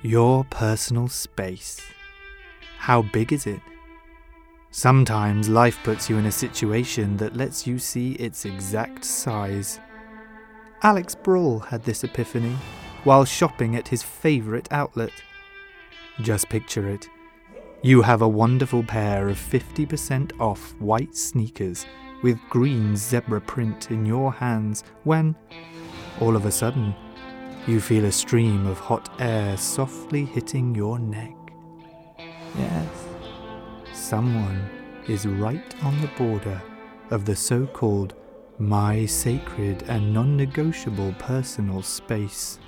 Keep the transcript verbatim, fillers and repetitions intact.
Your personal space. How big is it? Sometimes life puts you in a situation that lets you see its exact size. Alex Brawl had this epiphany while shopping at his favourite outlet. Just picture it. You have a wonderful pair of fifty percent off white sneakers with green zebra print in your hands when, all of a sudden, you feel a stream of hot air softly hitting your neck. Yes, someone is right on the border of the so-called my sacred and non-negotiable personal space.